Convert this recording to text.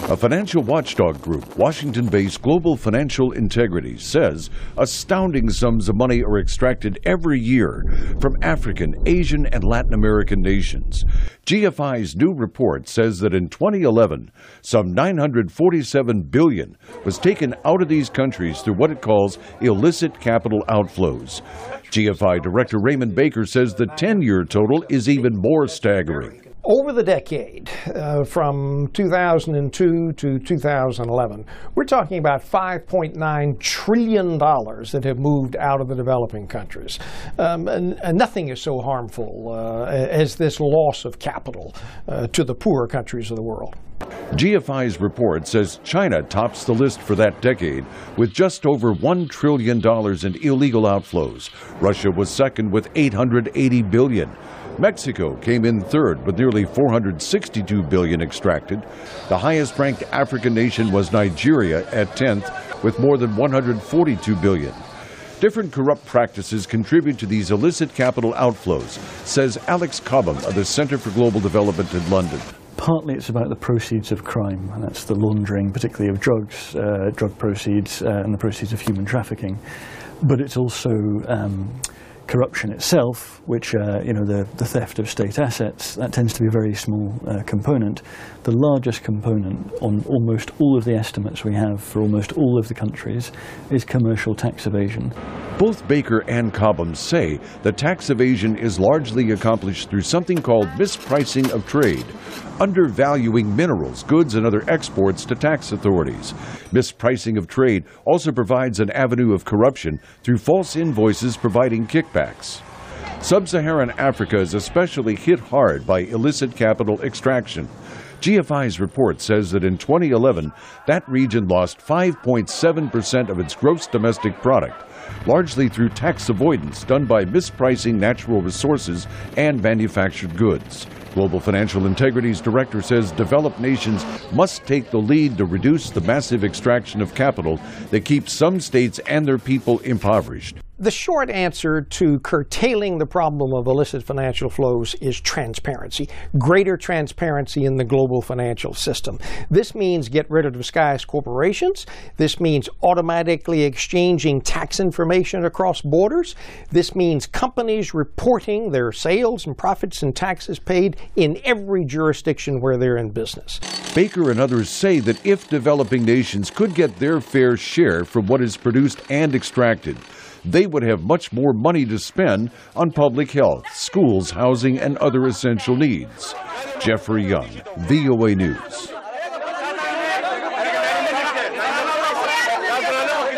A financial watchdog group, Washington-based Global Financial Integrity, says astounding sums of money are extracted every year from African, Asian, and Latin American nations. GFI's new report says that in 2011, some $947 billion was taken out of these countries through what it calls illicit capital outflows. GFI Director Raymond Baker says the 10-year total is even more staggering. Over the decade, from 2002 to 2011, we're talking about $5.9 trillion that have moved out of the developing countries. And nothing is so harmful as this loss of capital to the poorer countries of the world. GFI's report says China tops the list for that decade with just over $1 trillion in illegal outflows. Russia was second with $880 billion. Mexico came in third with nearly $462 billion extracted. The highest-ranked African nation was Nigeria at 10th with more than $142 billion. Different corrupt practices contribute to these illicit capital outflows, says Alex Cobham of the Center for Global Development in London. Partly it's about the proceeds of crime, and that's the laundering, particularly of drugs, drug proceeds, and the proceeds of human trafficking. But it's also corruption itself, which, the theft of state assets, that tends to be a very small component. The largest component on almost all of the estimates we have for almost all of the countries is commercial tax evasion. Both Baker and Cobham say that tax evasion is largely accomplished through something called mispricing of trade, undervaluing minerals, goods, and other exports to tax authorities. Mispricing of trade also provides an avenue of corruption through false invoices providing kickbacks. Sub-Saharan Africa is especially hit hard by illicit capital extraction. GFI's report says that in 2011, that region lost 5.7% of its gross domestic product, largely through tax avoidance done by mispricing natural resources and manufactured goods. Global Financial Integrity's director says developed nations must take the lead to reduce the massive extraction of capital that keeps some states and their people impoverished. The short answer to curtailing the problem of illicit financial flows is transparency, greater transparency in the global financial system. This means get rid of disguised corporations. This means automatically exchanging tax information across borders. This means companies reporting their sales and profits and taxes paid in every jurisdiction where they're in business. Baker and others say that if developing nations could get their fair share from what is produced and extracted, they would have much more money to spend on public health, schools, housing, and other essential needs. Jeffrey Young, VOA News.